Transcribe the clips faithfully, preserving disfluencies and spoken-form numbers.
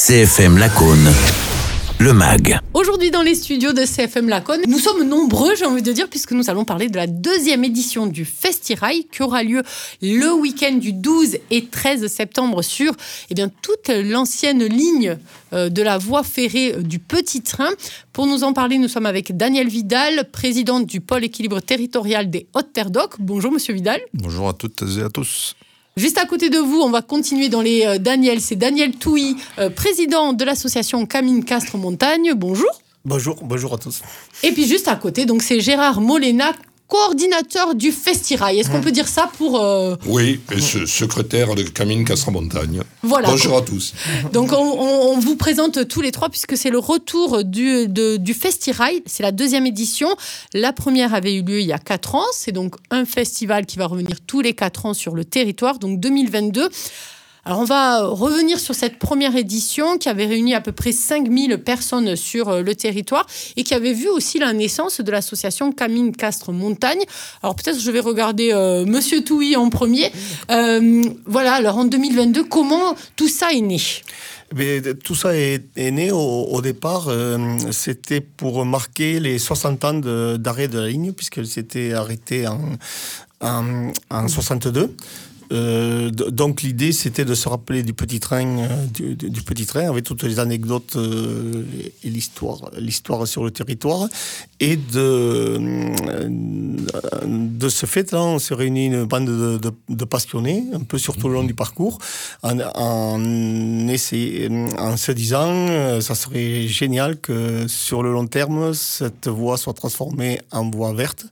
C F M Lacaune, le mag. Aujourd'hui dans les studios de C F M Lacaune, nous sommes nombreux, j'ai envie de dire, puisque nous allons parler de la deuxième édition du Festirail qui aura lieu le week-end du douze et treize septembre sur eh bien, toute l'ancienne ligne euh, de la voie ferrée du Petit Train. Pour nous en parler, nous sommes avec Daniel Vidal, présidente du pôle équilibre territorial des Hautes-Terres d'Oc. Bonjour Monsieur Vidal. Bonjour à toutes et à tous. Juste à côté de vous, on va continuer dans les euh, Daniel. C'est Daniel Touy, euh, président de l'association Camine Castres Montagne. Bonjour. Bonjour, bonjour à tous. Et puis juste à côté, donc c'est Gérard Molena, coordinateur du Festirail. Est-ce qu'on peut dire ça pour... Euh... Oui, et ce, secrétaire de Camine Castres Montagne. Voilà. Bonjour à tous. Donc on, on, on vous présente tous les trois puisque c'est le retour du, de, du Festirail. C'est la deuxième édition. La première avait eu lieu il y a quatre ans. C'est donc un festival qui va revenir tous les quatre ans sur le territoire, donc deux mille vingt-deux. Alors, on va revenir sur cette première édition qui avait réuni à peu près cinq mille personnes sur le territoire et qui avait vu aussi la naissance de l'association Camine Castres Montagne. Alors, peut-être je vais regarder euh, Monsieur Touy en premier. Euh, voilà, alors en deux mille vingt-deux, comment tout ça est né ? Mais tout ça est, est né au, au départ, euh, c'était pour marquer les soixante ans de, d'arrêt de la ligne, puisqu'elle s'était arrêtée en, en, en soixante-deux. Euh, donc l'idée c'était de se rappeler du petit train, euh, du, du petit train avec toutes les anecdotes euh, et l'histoire, l'histoire sur le territoire. Et de euh, de ce fait-là, on s'est réuni une bande de, de, de passionnés, un peu sur tout le long du parcours, en, en, essayé, en se disant euh, ça serait génial que sur le long terme cette voie soit transformée en voie verte.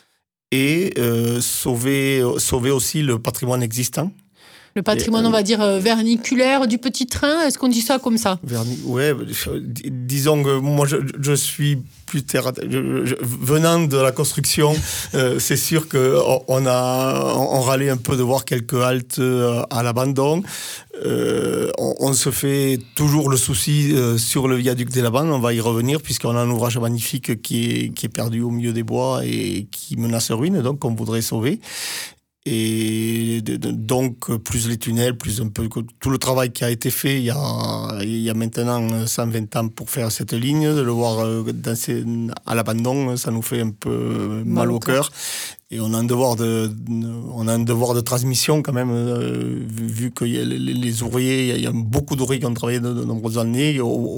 Et euh, sauver, sauver aussi le patrimoine existant. Le patrimoine, et, euh, on va dire, euh, verniculaire du petit train, est-ce qu'on dit ça comme ça ? Verni- Ouais, disons que moi, je, je suis plus terre à terre. Je, je, venant de la construction, euh, c'est sûr qu'on on a on, on râlait un peu de voir quelques haltes euh, à l'abandon. Euh, on, on se fait toujours le souci euh, sur le viaduc des Labannes, on va y revenir, puisqu'on a un ouvrage magnifique qui est, qui est perdu au milieu des bois et qui menace ruine, donc on voudrait sauver. Et donc, plus les tunnels, plus un peu tout le travail qui a été fait il y a, il y a maintenant cent vingt ans pour faire cette ligne, de le voir danser à l'abandon, ça nous fait un peu mal au cœur. Et on a un devoir de, on a un devoir de transmission quand même, euh, vu que les, les ouvriers, il y a beaucoup d'ouvriers qui ont travaillé de, de nombreuses années.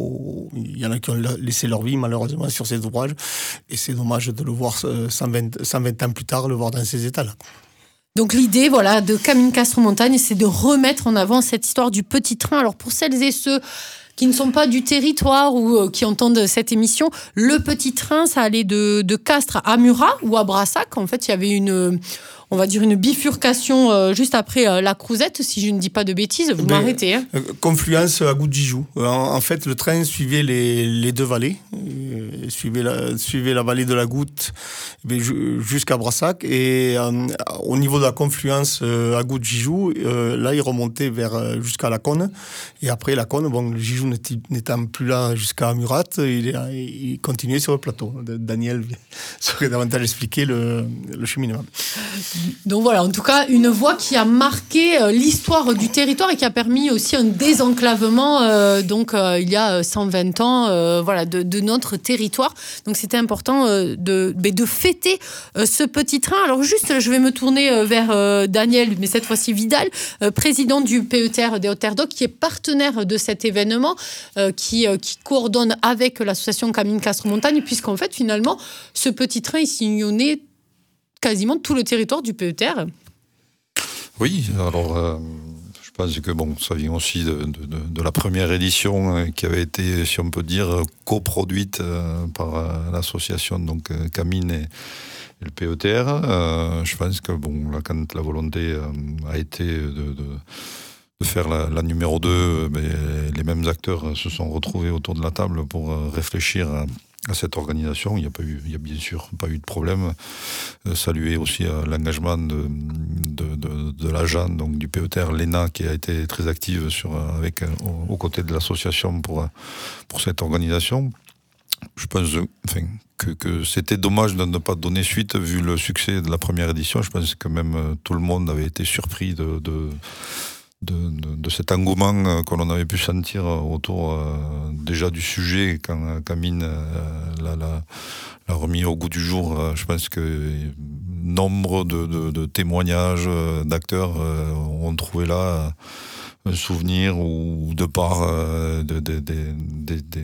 Il y en a qui ont laissé leur vie malheureusement sur ces ouvrages. Et c'est dommage de le voir cent vingt, cent vingt ans plus tard, le voir dans ces états-là. Donc l'idée voilà, de Camine Castres Montagne, c'est de remettre en avant cette histoire du petit train. Alors pour celles et ceux qui ne sont pas du territoire ou euh, qui entendent cette émission, le petit train, ça allait de, de Castres à Murat ou à Brassac. En fait, il y avait une... on va dire une bifurcation euh, juste après euh, la Crouzette, si je ne dis pas de bêtises, vous Mais, m'arrêtez. Hein. Euh, confluence à Goudjijou. En, en fait, le train suivait les, les deux vallées, euh, suivait, la, suivait la vallée de la Goutte jusqu'à Brassac, et euh, au niveau de la confluence euh, à Goudjijou, euh, là, il remontait vers, jusqu'à la Cône, et après la Cône, bon, le Jijou n'étant plus là jusqu'à Murat, il, il continuait sur le plateau. Daniel saurait davantage expliquer le, le cheminement. Donc voilà, en tout cas, une voie qui a marqué euh, l'histoire du territoire et qui a permis aussi un désenclavement, euh, donc euh, il y a cent vingt ans, euh, voilà, de, de notre territoire. Donc c'était important euh, de, de fêter euh, ce petit train. Alors juste, je vais me tourner euh, vers euh, Daniel, mais cette fois-ci Vidal, euh, président du P E T R des Hautes-Terres d'Oc, qui est partenaire de cet événement, euh, qui, euh, qui coordonne avec l'association Camine Castres Montagne, puisqu'en fait, finalement, ce petit train, il sillonnait quasiment tout le territoire du P E T R. Oui, alors euh, je pense que bon, ça vient aussi de, de, de la première édition euh, qui avait été, si on peut dire, coproduite euh, par euh, l'association donc euh, Camine et, et le P E T R. Euh, je pense que bon, là, quand la volonté euh, a été de, de, de faire la, la numéro deux, ben, les mêmes acteurs se sont retrouvés autour de la table pour euh, réfléchir à à cette organisation. Il n'y a pas eu, il y a bien sûr pas eu de problème. Euh, saluer aussi euh, l'engagement de, de, de, de l'agent donc du P E T R, l'E N A, qui a été très active sur, avec, euh, aux côtés de l'association pour, pour cette organisation. Je pense enfin, que, que c'était dommage de ne pas donner suite vu le succès de la première édition. Je pense que même euh, tout le monde avait été surpris de, de de, de, de cet engouement que l'on avait pu sentir autour euh, déjà du sujet quand Camille euh, l'a, l'a, l'a remis au goût du jour. Euh, je pense que nombre de, de, de témoignages euh, d'acteurs euh, ont trouvé là un souvenir ou de part euh, de, de, de, de, de,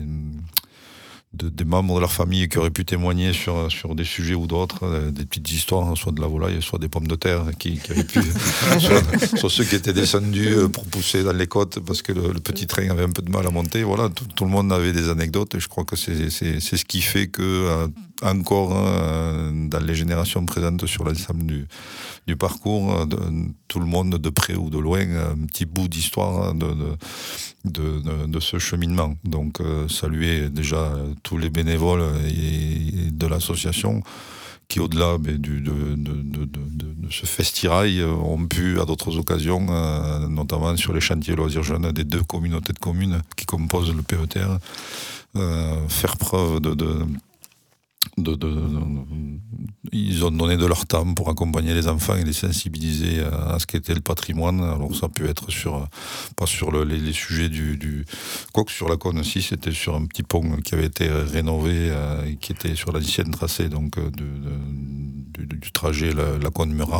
de, des membres de leur famille qui auraient pu témoigner sur, sur des sujets ou d'autres, euh, des petites histoires, soit de la volaille, soit des pommes de terre, qui, qui avaient pu, soit, soit ceux qui étaient descendus pour pousser dans les côtes parce que le, le petit train avait un peu de mal à monter. Voilà, tout, tout le monde avait des anecdotes et je crois que c'est, c'est, c'est ce qui fait que euh, encore euh, dans les générations présentes sur l'ensemble du, du parcours, de, tout le monde de près ou de loin, un petit bout d'histoire de, de, de, de, de ce cheminement. Donc euh, saluer déjà tous les bénévoles et, et de l'association qui, au-delà mais, du, de, de, de, de, de ce festirail, ont pu, à d'autres occasions, euh, notamment sur les chantiers loisirs jeunes des deux communautés de communes qui composent le P E T R, euh, faire preuve de... de De, de, de, ils ont donné de leur temps pour accompagner les enfants et les sensibiliser à, à ce qu'était le patrimoine. Alors ça peut être sur, pas sur le, les, les sujets du, du... Quoique sur la Cône aussi, c'était sur un petit pont qui avait été rénové euh, et qui était sur l'ancienne tracé donc, de, de, du, du trajet la, la Cône-Murat.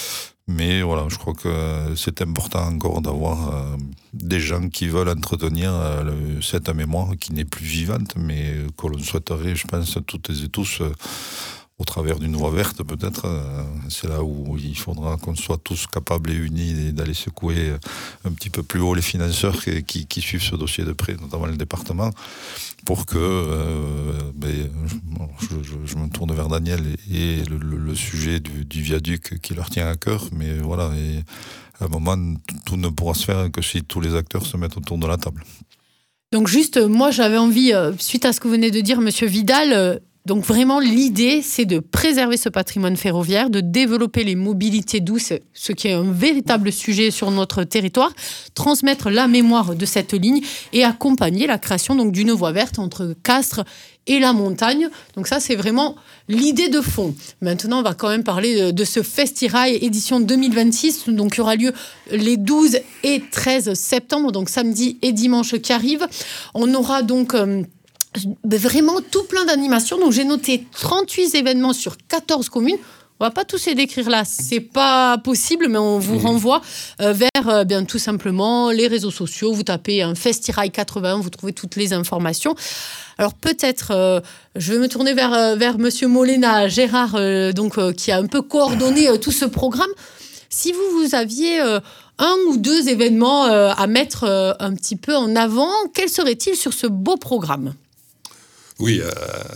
Mais voilà, je crois que c'est important encore d'avoir euh, des gens qui veulent entretenir euh, le, cette mémoire qui n'est plus vivante, mais que l'on souhaiterait, je pense, toutes et tous, euh, au travers d'une voie verte peut-être. Euh, c'est là où il faudra qu'on soit tous capables et unis d'aller secouer un petit peu plus haut les financeurs qui, qui, qui suivent ce dossier de près, notamment le département, pour que euh, ben, je, je, je me tourne vers Daniel et, et le, le, le sujet du, du viaduc qui leur tient à cœur, mais voilà, et à un moment tout ne pourra se faire que si tous les acteurs se mettent autour de la table. Donc juste, moi j'avais envie, euh, suite à ce que vous venez de dire, Monsieur Vidal, euh, donc vraiment l'idée c'est de préserver ce patrimoine ferroviaire, de développer les mobilités douces, ce qui est un véritable sujet sur notre territoire, transmettre la mémoire de cette ligne et accompagner la création donc d'une voie verte entre Castres et la montagne. Donc ça c'est vraiment l'idée de fond. Maintenant on va quand même parler de, de ce Festirail édition deux mille vingt-six, donc qui aura lieu les douze et treize septembre, donc samedi et dimanche qui arrivent. On aura donc euh, vraiment tout plein d'animations. Donc j'ai noté trente-huit événements sur quatorze communes. On va pas tous les décrire là, c'est pas possible, mais on vous renvoie euh, vers euh, bien tout simplement les réseaux sociaux. Vous tapez un Festirail quatre-vingts, vous trouvez toutes les informations. Alors peut-être, euh, je vais me tourner vers euh, vers Monsieur Molena, Gérard, euh, donc euh, qui a un peu coordonné euh, tout ce programme. Si vous vous aviez euh, un ou deux événements euh, à mettre euh, un petit peu en avant, quels seraient-ils sur ce beau programme ? Oui, euh,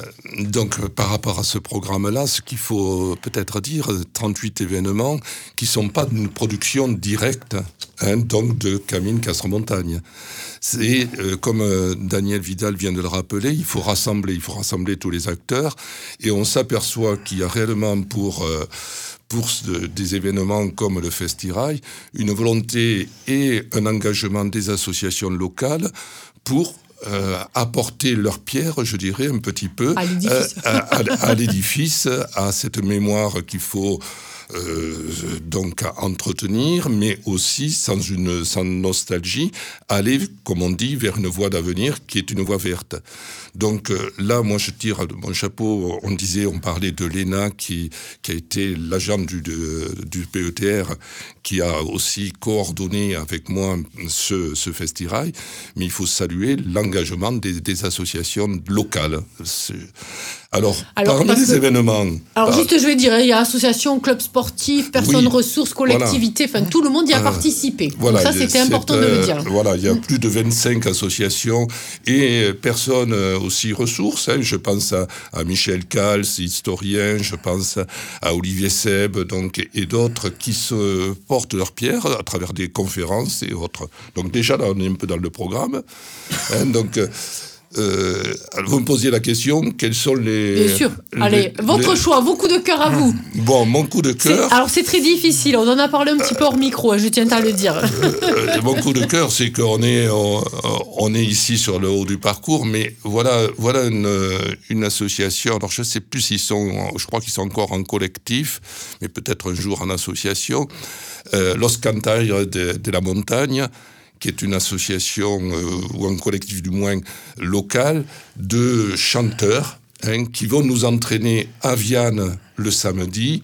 donc par rapport à ce programme-là, ce qu'il faut peut-être dire, trente-huit événements qui ne sont pas d'une production directe, hein, donc de Camille Castres-Montagne. C'est, euh, comme euh, Daniel Vidal vient de le rappeler, il faut rassembler, il faut rassembler tous les acteurs, et on s'aperçoit qu'il y a réellement pour... Euh, pour des événements comme le Festirail, une volonté et un engagement des associations locales pour Euh, apporter leur pierre, je dirais, un petit peu à l'édifice, euh, à, à, à, l'édifice, à cette mémoire qu'il faut euh, donc entretenir, mais aussi sans une sans nostalgie, aller, comme on dit, vers une voie d'avenir qui est une voie verte. Donc euh, là, moi, je tire de mon chapeau. On disait, on parlait de l'E N A qui qui a été l'agent du de, du P E T R, qui a aussi coordonné avec moi ce ce Festirail. Mais il faut saluer l'engagement des, des associations locales. C'est... Alors, Alors, parmi les que... événements... Alors, par... juste, je vais dire, il y a associations, clubs sportifs, personnes oui, ressources, collectivités, enfin, voilà. Tout le monde y a euh, participé. Voilà, donc ça, c'était important euh, de le dire. Voilà, il y a plus de vingt-cinq associations et personnes aussi ressources. Hein. Je pense à, à Michel Cals, historien, je pense à Olivier Seb, donc, et d'autres qui se portent leur pierre à travers des conférences et autres. Donc déjà, là, on est un peu dans le programme. Hein, donc... Euh, vous me posiez la question, quels sont les... Bien sûr. Les, Allez, votre les... choix, vos coups de cœur à vous. Bon, mon coup de cœur... C'est, alors, c'est très difficile. On en a parlé un petit peu hors micro, je tiens à le dire. Euh, mon coup de cœur, c'est qu'on est, on, on est ici sur le haut du parcours, mais voilà, voilà une, une association. Alors, je ne sais plus s'ils sont... Je crois qu'ils sont encore en collectif, mais peut-être un jour en association. Euh, Los Cantaires de, de la Montagne, qui est une association, euh, ou un collectif du moins local, de chanteurs hein, qui vont nous entraîner à Vianne le samedi,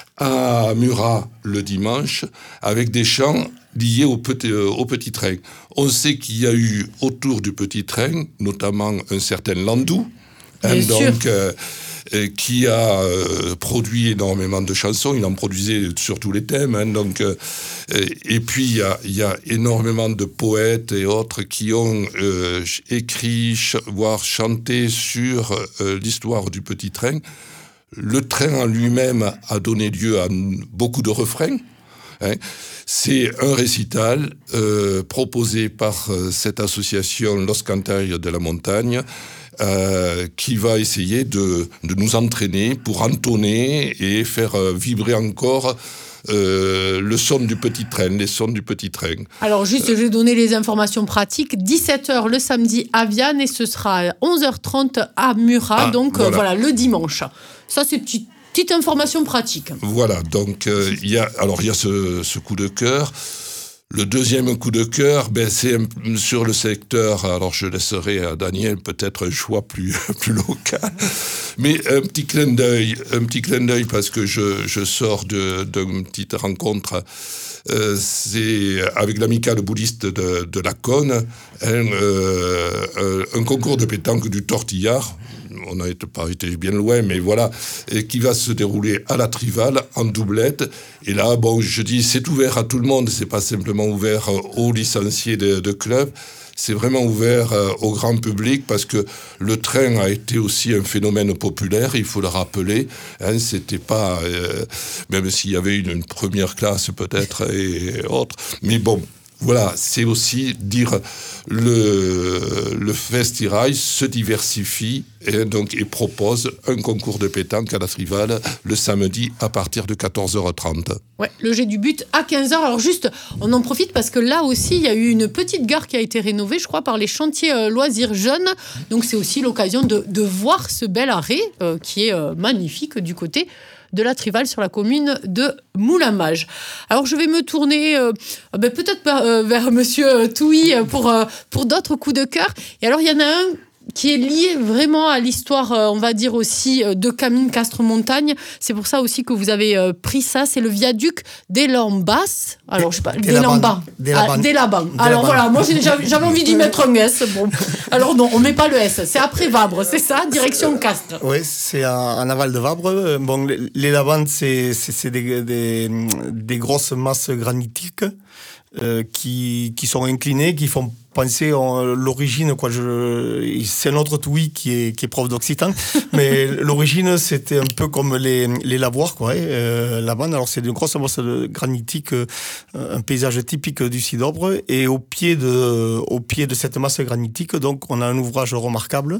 à Murat le dimanche, avec des chants liés au petit, euh, au petit train. On sait qu'il y a eu autour du petit train, notamment un certain Landou, hein, donc... Euh, qui a euh, produit énormément de chansons, il en produisait sur tous les thèmes, hein, donc, euh, et puis il y a, y a énormément de poètes et autres qui ont euh, écrit, ch- voire chanté sur euh, l'histoire du petit train. Le train en lui-même a donné lieu à beaucoup de refrains. Hein. C'est un récital euh, proposé par euh, cette association Los Cantaires de la Montagne, Euh, qui va essayer de, de nous entraîner pour entonner et faire euh, vibrer encore euh, le son du petit train, les sons du petit train. Alors juste, euh, je vais donner les informations pratiques. dix-sept heures le samedi à Vianne et ce sera à onze heures trente à Murat, ah, donc voilà. Euh, voilà, le dimanche. Ça, c'est petite, petite information pratique. Voilà, donc il euh, y a, alors il y a ce, ce coup de cœur. Le deuxième coup de cœur, ben, c'est sur le secteur, alors je laisserai à Daniel peut-être un choix plus, plus local, mais un petit clin d'œil, un petit clin d'œil parce que je, je sors de, d'une petite rencontre, euh, c'est avec l'amicale bouddhiste de, de la Cône, hein, euh, un concours de pétanque du tortillard. On n'a pas été bien loin, mais voilà, et qui va se dérouler à la Trivale, en doublette. Et là, bon, je dis, c'est ouvert à tout le monde, c'est pas simplement ouvert aux licenciés de, de clubs, c'est vraiment ouvert au grand public, parce que le train a été aussi un phénomène populaire, il faut le rappeler, hein, c'était pas, euh, même s'il y avait une, une première classe peut-être et autres, mais bon, voilà, c'est aussi dire le, le Festirail se diversifie et, donc, et propose un concours de pétanque à la Trivale le samedi à partir de quatorze heures trente. Ouais, le jet du but à quinze heures. Alors juste, on en profite parce que là aussi, il y a eu une petite gare qui a été rénovée, je crois, par les chantiers euh, loisirs jeunes. Donc c'est aussi l'occasion de, de voir ce bel arrêt euh, qui est euh, magnifique du côté de la Trivale sur la commune de Moulamage. Alors je vais me tourner euh, ben, peut-être euh, vers monsieur Touy pour, euh, pour d'autres coups de cœur. Et alors il y en a un qui est lié vraiment à l'histoire, euh, on va dire aussi, euh, de Camine Castres-Montagne. C'est pour ça aussi que vous avez euh, pris ça. C'est le viaduc des Lambas. Alors, je sais pas, des Lambas. Des Laban. Alors voilà, moi j'ai, j'avais envie d'y mettre un S. Bon. Alors non, on met pas le S. C'est après Vabre, c'est ça, direction Castres. Oui, c'est en aval de Vabre. Bon, les, les Laban, c'est, c'est, c'est des, des, des grosses masses granitiques euh, qui, qui sont inclinées, qui font penser en l'origine, quoi. Je, c'est un autre Touy qui est, qui est prof d'occitan, mais l'origine, c'était un peu comme les, les lavoirs, quoi. Euh, la bande, alors c'est une grosse masse granitique, euh, un paysage typique du Cidobre, et au pied de, au pied de cette masse granitique, donc, on a un ouvrage remarquable,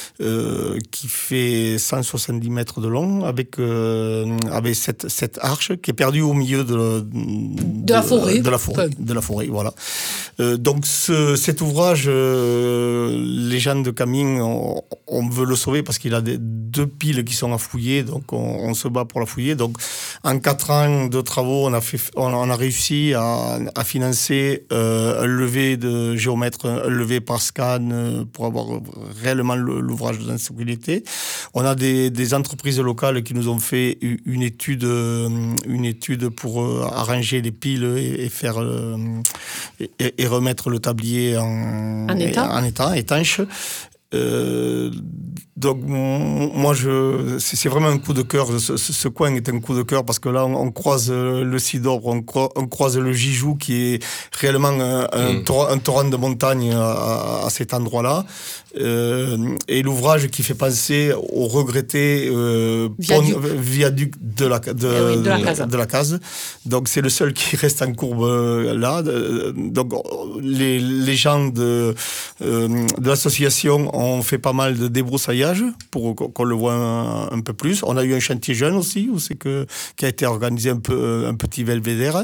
euh, qui fait cent soixante-dix mètres de long, avec, euh, avec cette, cette arche qui est perdue au milieu de, de, de la forêt. De la forêt, de la forêt, voilà. Euh, donc, ce, cet ouvrage, euh, les gens de Camine, on, on veut le sauver parce qu'il a des, deux piles qui sont à fouiller, donc on, on se bat pour la fouiller. Donc, en quatre ans de travaux, on a, fait, on, on a réussi à, à financer euh, un levé de géomètre, un levé par scan euh, pour avoir réellement le, l'ouvrage dans ce qu'il était. On a des, des entreprises locales qui nous ont fait une étude, une étude pour euh, arranger les piles et, et faire euh, et, et remettre le tablier en, en état, en état étanche. Euh, donc moi, je, c'est, c'est vraiment un coup de cœur. Ce, ce, ce coin est un coup de cœur parce que là, on, on croise le Cidre, on, cro- on croise le Gijou, qui est réellement un, un, mmh. tor- un torrent de montagne à, à cet endroit-là. Euh, et l'ouvrage qui fait penser au regretté euh, viaduc. Pont, viaduc de la, de, eh oui, de, la case. de la case. Donc c'est le seul qui reste en courbe euh, là. Donc les, les gens de, euh, de l'association ont fait pas mal de débroussaillage pour qu'on le voit un, un peu plus. On a eu un chantier jeune aussi, où c'est que, qui a été organisé un, peu, un petit belvédère.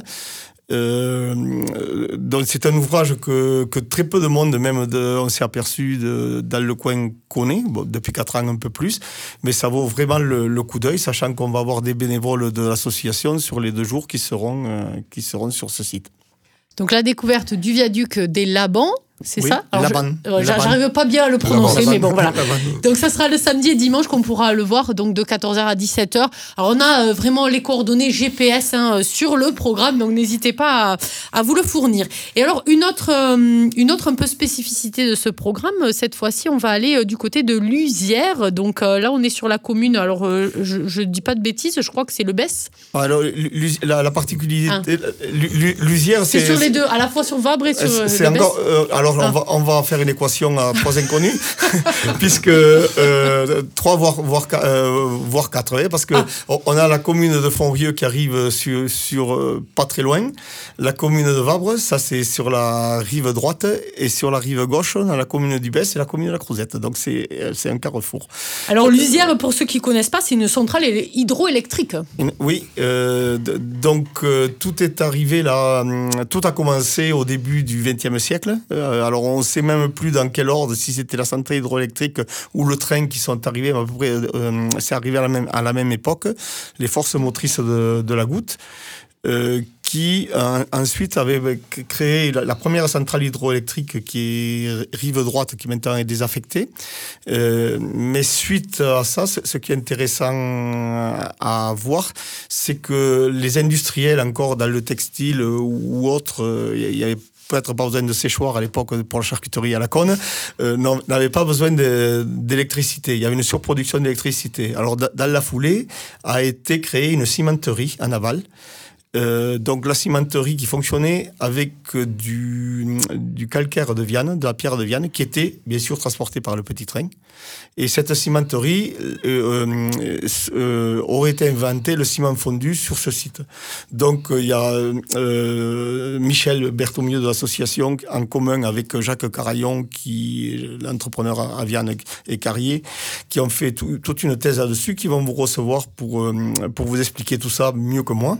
Euh, donc c'est un ouvrage que, que très peu de monde, même de, on s'est aperçu de, dans le coin, connaît, bon, depuis quatre ans un peu plus, mais ça vaut vraiment le, le coup d'œil, sachant qu'on va avoir des bénévoles de l'association sur les deux jours qui seront, euh, qui seront sur ce site. Donc la découverte du viaduc des Labans, c'est oui, ça Alors, Laban. je, euh, J'arrive pas bien à le prononcer, Laban. mais bon, voilà. Donc, ça sera le samedi et dimanche qu'on pourra le voir, donc de quatorze heures à dix-sept heures. Alors, on a euh, vraiment les coordonnées G P S hein, sur le programme, donc n'hésitez pas à, à vous le fournir. Et alors, une autre, euh, une autre un peu spécificité de ce programme, cette fois-ci, on va aller euh, du côté de Luzières. Donc euh, là, on est sur la commune, alors euh, je ne dis pas de bêtises, je crois que c'est le Besse. Alors, la, la particularité, hein. Luzières, c'est... C'est sur les deux, à la fois sur Vabre et sur euh, c'est le encore, Besse. Euh, alors, Alors, on, va, on va faire une équation à trois inconnus, puisque euh, trois, voire, voire, euh, voire quatre, hein, parce qu'on ah. a la commune de Fontrieux qui arrive sur, sur euh, pas très loin. La commune de Vabre, ça c'est sur la rive droite, et sur la rive gauche, on a la commune du Besse et la commune de la Crouzette. Donc, c'est, c'est un carrefour. Alors, Luzières, pour ceux qui ne connaissent pas, c'est une centrale hydroélectrique. Oui, euh, donc euh, tout est arrivé là, tout a commencé au début du vingtième siècle. Euh, alors, on ne sait même plus dans quel ordre, si c'était la centrale hydroélectrique ou le train qui sont arrivés, à peu près, euh, c'est arrivé à la même, à la même époque, les forces motrices de, de la goutte, euh, qui euh, ensuite avait créé la, la première centrale hydroélectrique qui est rive droite, qui maintenant est désaffectée. Euh, mais suite à ça, ce, ce qui est intéressant à voir, c'est que les industriels, encore dans le textile ou autre, il y avait peut-être pas besoin de séchoir à l'époque pour la charcuterie à la Cône, euh, n'avait pas besoin de, d'électricité. Il y avait une surproduction d'électricité. Alors, dans la foulée, a été créée une cimenterie en aval. Euh, donc la cimenterie qui fonctionnait avec du, du calcaire de Viane, de la pierre de Viane, qui était bien sûr transportée par le petit train. Et cette cimenterie euh, euh, euh, aurait été inventée le ciment fondu sur ce site. Donc il y a euh, Michel Berthommieux de l'association, en commun avec Jacques Carayon, qui est l'entrepreneur à Viane et Carrier, qui ont fait tout, toute une thèse là-dessus, qui vont vous recevoir pour, euh, pour vous expliquer tout ça mieux que moi.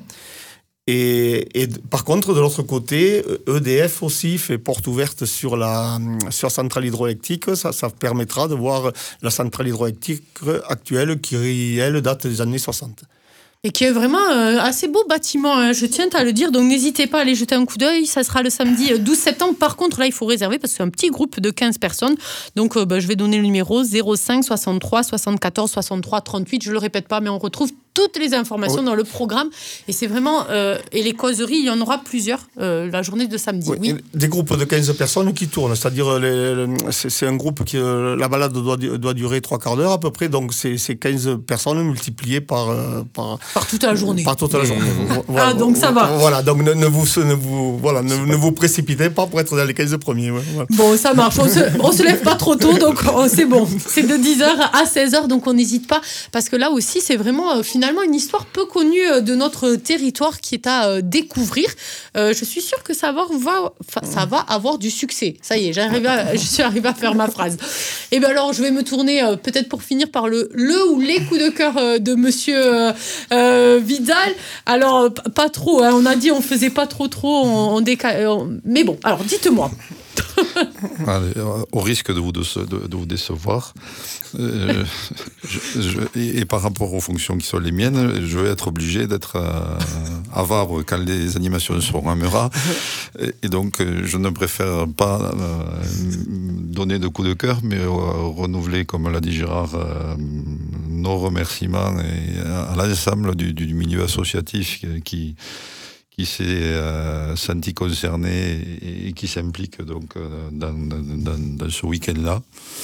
Et, et par contre, de l'autre côté, E D F aussi fait porte ouverte sur la, sur la centrale hydroélectrique. Ça, ça permettra de voir la centrale hydroélectrique actuelle qui, elle, date des années soixante. Et qui est vraiment un assez beau bâtiment, hein, je tiens à le dire. Donc, n'hésitez pas à aller jeter un coup d'œil. Ça sera le samedi douze septembre. Par contre, là, il faut réserver parce que c'est un petit groupe de quinze personnes. Donc, euh, bah, je vais donner le numéro zéro cinq soixante-trois soixante-quatorze soixante-trois trente-huit. Je ne le répète pas, mais on retrouve toutes les informations oui. dans le programme. Et c'est vraiment... Euh, et les causeries, il y en aura plusieurs euh, la journée de samedi. Oui. Oui. Des groupes de quinze personnes qui tournent. C'est-à-dire, les, les, c'est, c'est un groupe qui... Euh, la balade doit, doit durer trois quarts d'heure à peu près. Donc, c'est, c'est quinze personnes multipliées par... Euh, par Par toute la journée. Par toute la journée. Voilà. Ah, donc ça va. Voilà, donc ne, ne, vous, ne, vous, voilà, ne, ne vous précipitez pas pour être dans les quinze premiers. Ouais, voilà. Bon, ça marche. On se, on se lève pas trop tôt, donc oh, c'est bon. C'est de dix heures à seize heures, donc on n'hésite pas. Parce que là aussi, c'est vraiment euh, finalement une histoire peu connue euh, de notre territoire qui est à euh, découvrir. Euh, je suis sûre que ça va, va, ça va avoir du succès. Ça y est, j'arrive à, je suis arrivée à faire ma phrase. Et bien alors, je vais me tourner euh, peut-être pour finir par le, le ou les coups de cœur euh, de monsieur... Euh, euh, Vidal, alors pas trop, hein, on a dit on faisait pas trop trop, on, on déca... on... mais bon, alors dites-moi. Allez, au risque de vous, de, de, de vous décevoir, euh, je, je, et, et par rapport aux fonctions qui sont les miennes, je vais être obligé d'être à, à Vabre quand les animations seront à Murat, et, et donc je ne préfère pas euh, donner de coups de cœur, mais euh, renouveler, comme l'a dit Gérard, euh, nos remerciements et à l'ensemble du, du milieu associatif qui qui s'est euh, senti concerné et, et qui s'implique donc euh, dans, dans, dans ce week-end-là.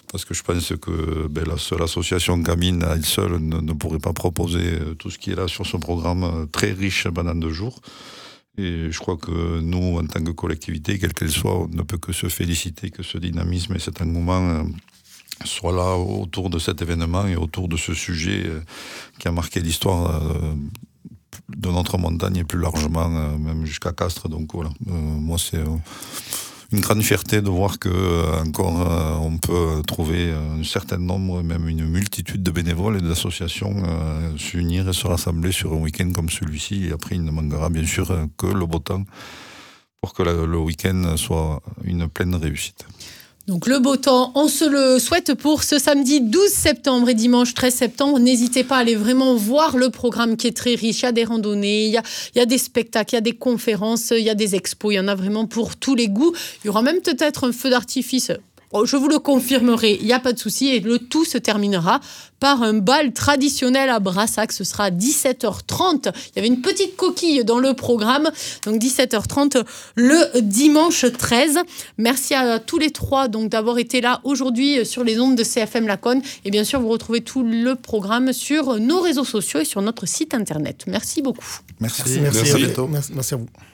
parce que je pense que ben, la seule association Camine à elle seule ne, ne pourrait pas proposer tout ce qui est là sur ce programme très riche pendant deux jours. Et je crois que nous, en tant que collectivité, quelle qu'elle soit, on ne peut que se féliciter que ce dynamisme et cet engouement soit là autour de cet événement et autour de ce sujet qui a marqué l'histoire de notre montagne et plus largement, même jusqu'à Castres. Donc voilà, moi c'est une grande fierté de voir que euh, encore euh, on peut trouver un certain nombre, même une multitude de bénévoles et d'associations euh, s'unir et se rassembler sur un week-end comme celui-ci. Et après, il ne manquera bien sûr que le beau temps pour que la, le week-end soit une pleine réussite. Donc le beau temps, on se le souhaite pour ce samedi douze septembre et dimanche treize septembre. N'hésitez pas à aller vraiment voir le programme qui est très riche. Il y a des randonnées, il y a, il y a des spectacles, il y a des conférences, il y a des expos. Il y en a vraiment pour tous les goûts. Il y aura même peut-être un feu d'artifice. Oh, je vous le confirmerai, il n'y a pas de souci. Et le tout se terminera par un bal traditionnel à Brassac. Ce sera à dix-sept heures trente. Il y avait une petite coquille dans le programme. Donc dix-sept heures trente le dimanche treize. Merci à tous les trois donc, d'avoir été là aujourd'hui sur les ondes de C F M Laconne. Et bien sûr, vous retrouvez tout le programme sur nos réseaux sociaux et sur notre site internet. Merci beaucoup. Merci. Merci, merci, merci. À, merci, merci à vous.